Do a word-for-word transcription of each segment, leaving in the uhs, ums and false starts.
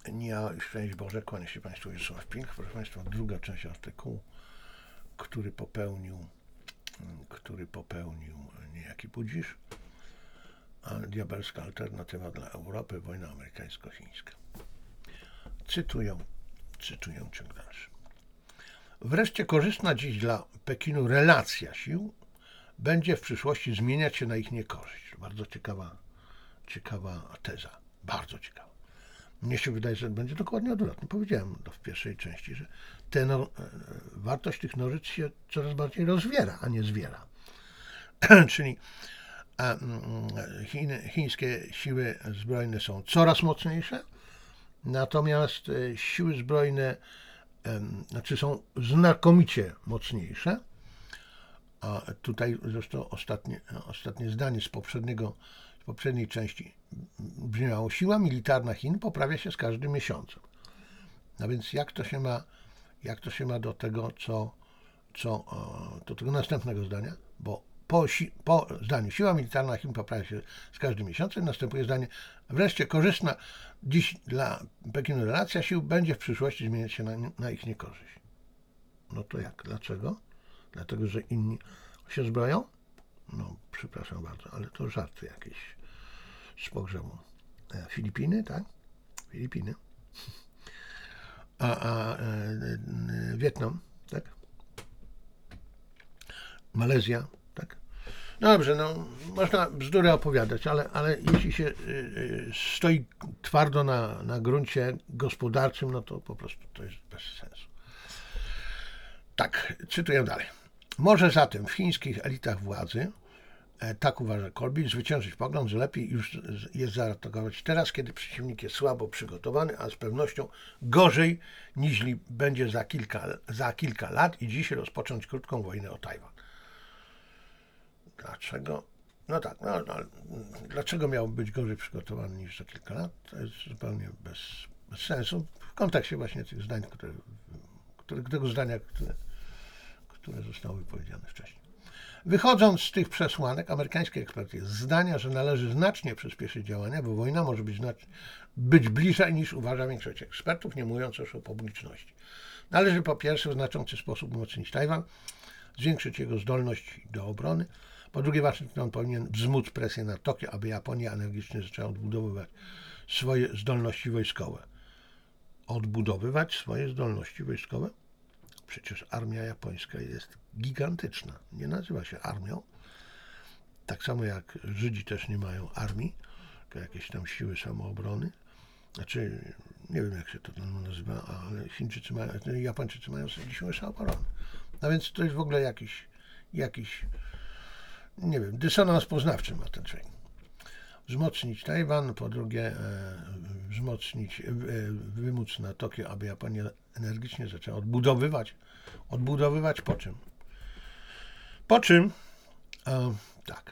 Nie, szczęść Boże, kłania się Państwu Wiesław Pink. Proszę Państwa, druga część artykułu, który popełnił, który popełnił niejaki Budzisz, a diabelska alternatywa dla Europy, wojna amerykańsko-chińska. Cytuję, cytuję ciąg dalszy. Wreszcie korzystna dziś dla Pekinu relacja sił będzie w przyszłości zmieniać się na ich niekorzyść. Bardzo ciekawa, ciekawa teza, bardzo ciekawa. Mnie się wydaje, że będzie dokładnie odwrotnie. Powiedziałem to w pierwszej części, że ten, wartość tych nożyc się coraz bardziej rozwiera, a nie zwiera. Czyli a, Chiny, chińskie siły zbrojne są coraz mocniejsze, natomiast siły zbrojne znaczy są znakomicie mocniejsze. A tutaj zresztą ostatnie, ostatnie zdanie z poprzedniego, z poprzedniej części brzmiało: siła militarna Chin poprawia się z każdym miesiącem. No więc jak to się ma, jak to się ma do tego, co, co do tego następnego zdania? Bo po, si, po zdaniu siła militarna Chin poprawia się z każdym miesiącem następuje zdanie: wreszcie korzystna dziś dla Pekinu relacja sił będzie w przyszłości zmieniać się na, na ich niekorzyść. No to jak? Dlaczego? Dlatego, że inni się zbroją? No, przepraszam bardzo, ale to żarty jakieś z pogrzebu. Filipiny, tak? Filipiny. A, a e, e, Wietnam, tak? Malezja, tak? No dobrze, no, można bzdury opowiadać, ale, ale jeśli się y, stoi twardo na, na gruncie gospodarczym, no to po prostu to jest bez sensu. Tak, cytuję dalej. Może zatem w chińskich elitach władzy, e, tak uważa Colby, zwyciężyć pogląd, że lepiej już jest zaatakować teraz, kiedy przeciwnik jest słabo przygotowany, a z pewnością gorzej niż będzie za kilka, za kilka lat i dziś rozpocząć krótką wojnę o Tajwan. Dlaczego? No tak, no, no, dlaczego miałby być gorzej przygotowany niż za kilka lat? To jest zupełnie bez, bez sensu w kontekście właśnie tych zdań, które, które, tego zdania, które, które zostały wypowiedziane wcześniej. Wychodząc z tych przesłanek, amerykański ekspert jest zdania, że należy znacznie przyspieszyć działania, bo wojna może być, znacznie, być bliżej niż uważa większość ekspertów, nie mówiąc już o publiczności. Należy po pierwsze w znaczący sposób umocnić Tajwan, zwiększyć jego zdolność do obrony. Po drugie, Waszyngton powinien wzmóc presję na Tokio, aby Japonia energicznie zaczęła odbudowywać swoje zdolności wojskowe. Odbudowywać swoje zdolności wojskowe? Przecież armia japońska jest gigantyczna. Nie nazywa się armią. Tak samo jak Żydzi też nie mają armii, to jakieś tam siły samoobrony. Znaczy, nie wiem jak się to tam nazywa, ale Chińczycy mają, Japończycy mają sobie siły samoobrony. No więc to jest w ogóle jakiś, jakiś nie wiem, dysonans poznawczy ma ten człowiek. Wzmocnić Tajwan, po drugie e, wzmocnić, e, wymóc na Tokio, aby Japonia energicznie zaczęła odbudowywać. Odbudowywać po czym? Po czym? E, tak.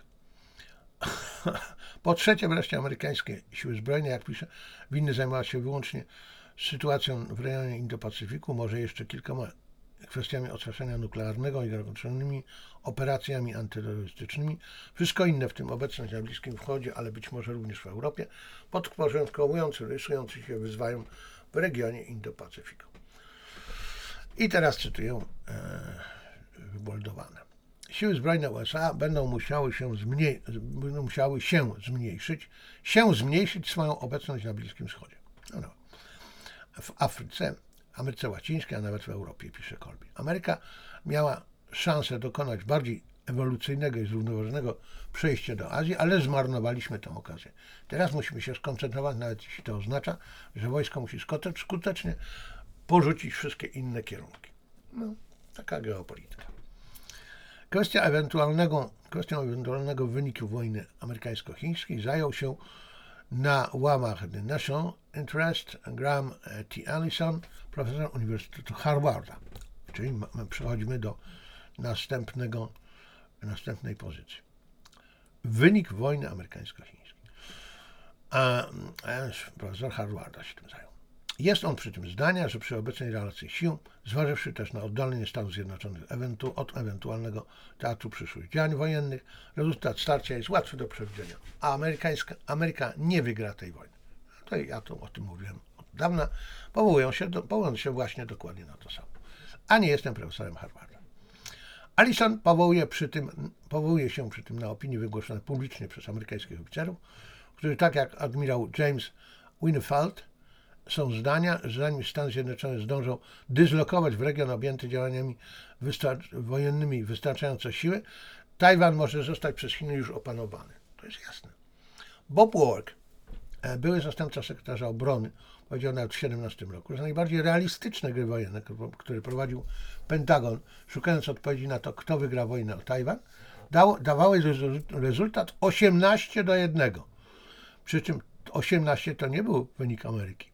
Po trzecie wreszcie amerykańskie siły zbrojne, jak pisze, winny zajmować się wyłącznie sytuacją w rejonie Indo-Pacyfiku, może jeszcze kilkoma kwestiami odstraszania nuklearnego i zakończonymi operacjami antyterrorystycznymi. Wszystko inne, w tym obecność na Bliskim Wschodzie, ale być może również w Europie, podporządkowując rysujący się wyzwają w regionie Indo-Pacyfiku. I teraz cytuję e, wyboldowane. Siły zbrojne U S A będą musiały się, zmniej, będą musiały się zmniejszyć, się zmniejszyć swoją obecność na Bliskim Wschodzie. No, no. W Afryce, Ameryce Łacińskiej, a nawet w Europie, pisze Colby. Ameryka miała szansę dokonać bardziej ewolucyjnego i zrównoważonego przejścia do Azji, ale zmarnowaliśmy tę okazję. Teraz musimy się skoncentrować, nawet jeśli to oznacza, że wojsko musi skutecznie porzucić wszystkie inne kierunki. No, taka geopolityka. Kwestia ewentualnego, kwestią ewentualnego wyniku wojny amerykańsko-chińskiej zajął się na łamach The National Interest Graham T. Allison, profesor Uniwersytetu Harvarda. Czyli my przechodzimy do następnego, następnej pozycji. Wynik wojny amerykańsko-chińskiej. A, a profesor Harvarda się tym zajął. Jest on przy tym zdania, że przy obecnej relacji sił, zważywszy też na oddalenie Stanów Zjednoczonych ewentu- od ewentualnego teatru przyszłych działań wojennych, rezultat starcia jest łatwy do przewidzenia, a amerykańska, Ameryka nie wygra tej wojny. To ja to o tym mówiłem od dawna, powołują się, do, powołują się właśnie dokładnie na to samo. A nie jestem profesorem Harvarda. Allison powołuje, przy tym, powołuje się przy tym na opinie wygłoszone publicznie przez amerykańskich oficerów, którzy tak jak admirał James Winnefeld są zdania, że zanim Stany Zjednoczone zdążą dyslokować w region objęty działaniami wystar- wojennymi wystarczająco siły, Tajwan może zostać przez Chiny już opanowany. To jest jasne. Bob Work, były zastępca sekretarza obrony, powiedział nawet w tysiąc dziewięćset siedemnastym roku, że najbardziej realistyczne gry wojenne, które prowadził Pentagon, szukając odpowiedzi na to, kto wygra wojnę o Tajwan, dało, dawały rezultat osiemnaście do jednego. Przy czym osiemnaście to nie był wynik Ameryki.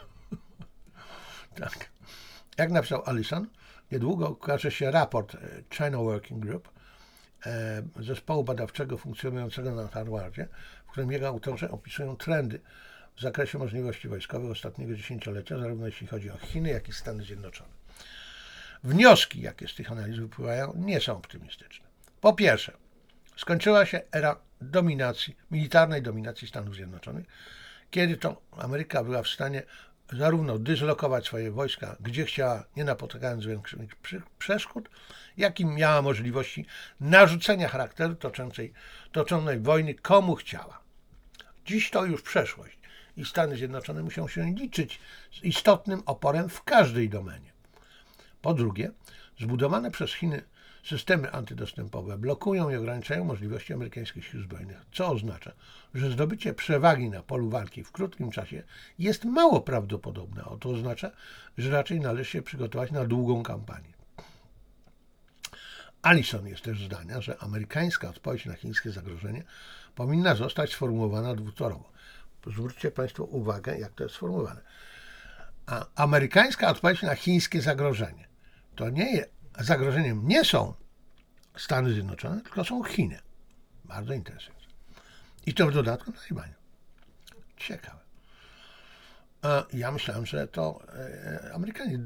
Tak. Jak napisał Allison, niedługo ukaże się raport China Working Group, zespołu badawczego funkcjonującego na Harvardzie, w którym jego autorzy opisują trendy w zakresie możliwości wojskowych ostatniego dziesięciolecia, zarówno jeśli chodzi o Chiny, jak i Stany Zjednoczone. Wnioski, jakie z tych analiz wypływają, nie są optymistyczne. Po pierwsze, skończyła się era dominacji, militarnej dominacji Stanów Zjednoczonych, kiedy to Ameryka była w stanie zarówno dyslokować swoje wojska, gdzie chciała, nie napotykając większych przeszkód, jak i miała możliwości narzucenia charakteru toczącej, toczonej wojny komu chciała. Dziś to już przeszłość i Stany Zjednoczone muszą się liczyć z istotnym oporem w każdej domenie. Po drugie, zbudowane przez Chiny systemy antydostępowe blokują i ograniczają możliwości amerykańskich sił zbrojnych, co oznacza, że zdobycie przewagi na polu walki w krótkim czasie jest mało prawdopodobne, a to oznacza, że raczej należy się przygotować na długą kampanię. Allison jest też zdania, że amerykańska odpowiedź na chińskie zagrożenie powinna zostać sformułowana dwutorowo. Zwróćcie Państwo uwagę, jak to jest sformułowane. A amerykańska odpowiedź na chińskie zagrożenie to nie jest, zagrożeniem nie są Stany Zjednoczone, tylko są Chiny. Bardzo interesujące. I to w dodatku na Tajwanie. Ciekawe. Ja myślałem, że to Amerykanie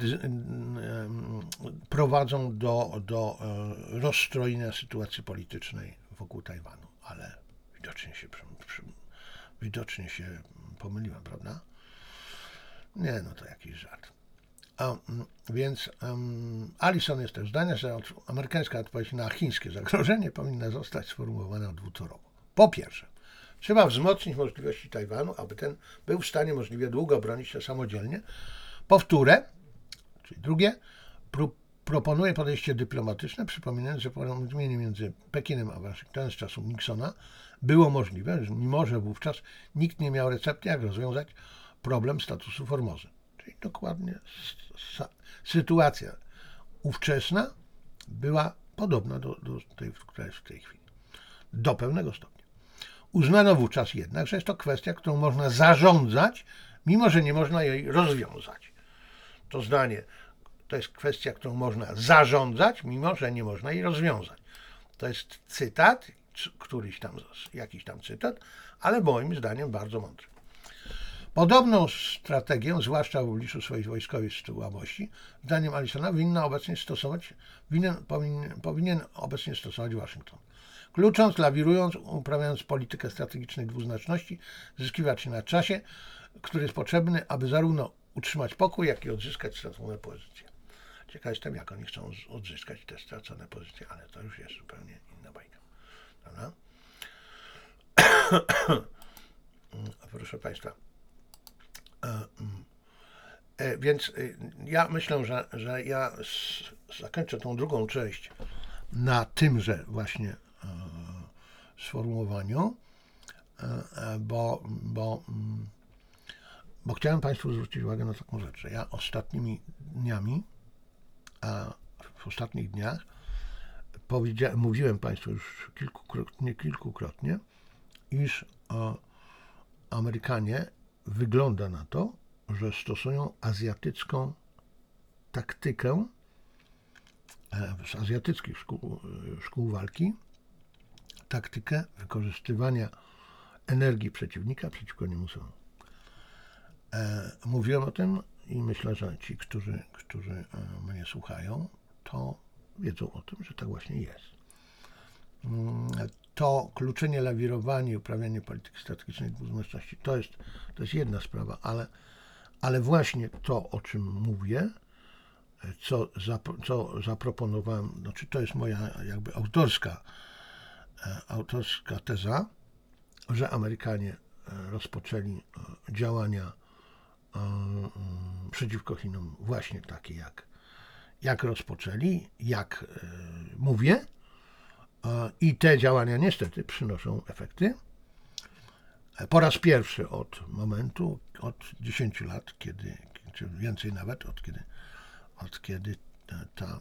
prowadzą do, do rozstrojenia sytuacji politycznej wokół Tajwanu, ale widocznie się, widocznie się pomyliłem, prawda? Nie, no to jakiś żart. A, więc um, Allison jest też zdania, że amerykańska odpowiedź na chińskie zagrożenie powinna zostać sformułowana dwutorowo. Po pierwsze, trzeba wzmocnić możliwości Tajwanu, aby ten był w stanie możliwie długo bronić się samodzielnie. Powtórę, czyli drugie, pro, proponuje podejście dyplomatyczne, przypominając, że porozumienie między Pekinem a Waszyngtonem z czasów Nixona było możliwe, mimo że wówczas nikt nie miał recepty, jak rozwiązać problem statusu Formozy. Czyli dokładnie sytuacja ówczesna była podobna do, do tej, która jest w tej chwili. Do pewnego stopnia. Uznano wówczas jednak, że jest to kwestia, którą można zarządzać, mimo że nie można jej rozwiązać. To zdanie, to jest kwestia, którą można zarządzać, mimo że nie można jej rozwiązać. To jest cytat, któryś tam, jakiś tam cytat, ale moim zdaniem bardzo mądry. Podobną strategię, zwłaszcza w obliczu swojej wojskowej słabości, zdaniem Allisona winna obecnie stosować, winien, powinien, powinien obecnie stosować Waszyngton. Klucząc, lawirując, uprawiając politykę strategicznej dwuznaczności, zyskiwać się na czasie, który jest potrzebny, aby zarówno utrzymać pokój, jak i odzyskać stracone pozycje. Ciekaw jestem, jak oni chcą odzyskać te stracone pozycje, ale to już jest zupełnie inna bajka. Prawda? Proszę Państwa. Więc ja myślę, że, że ja zakończę tą drugą część na tymże właśnie sformułowaniu, bo, bo, bo chciałem Państwu zwrócić uwagę na taką rzecz, że ja ostatnimi dniami, a w ostatnich dniach powiedziałem, mówiłem Państwu już kilkukrotnie, kilkukrotnie, iż Amerykanie wygląda na to, że stosują azjatycką taktykę z azjatyckich szkół, szkół walki, taktykę wykorzystywania energii przeciwnika przeciwko niemu samemu. Mówiłem o tym i myślę, że ci, którzy, którzy mnie słuchają, to wiedzą o tym, że tak właśnie jest. To kluczenie, lawirowanie i uprawianie polityki strategicznej dwuznaczności to jest, to jest jedna sprawa, ale, ale właśnie to, o czym mówię, co, zap- co zaproponowałem, znaczy to jest moja jakby autorska, autorska teza, że Amerykanie rozpoczęli działania przeciwko Chinom właśnie takie, jak, jak rozpoczęli, jak mówię, i te działania niestety przynoszą efekty. Po raz pierwszy od momentu, od dziesięciu lat, kiedy, czy więcej nawet, od kiedy, od kiedy ta,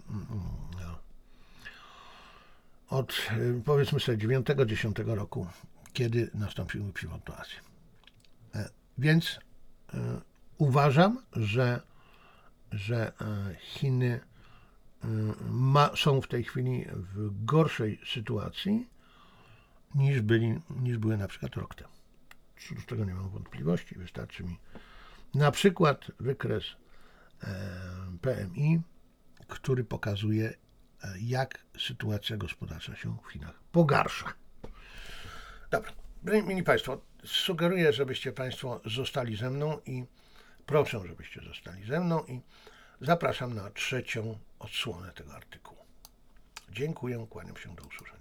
od powiedzmy sobie dziewiątego dziesiątego roku, kiedy nastąpił przywrót do Azji. Więc uważam, że, że Chiny ma, są w tej chwili w gorszej sytuacji niż, byli, niż były na przykład rok temu. Co do tego nie mam wątpliwości. Wystarczy mi na przykład wykres P M I, który pokazuje, jak sytuacja gospodarcza się w Chinach pogarsza. Dobra, mili Państwo, sugeruję, żebyście Państwo zostali ze mną i proszę, żebyście zostali ze mną i zapraszam na trzecią odsłonę tego artykułu. Dziękuję, kłaniam się, do usłyszenia.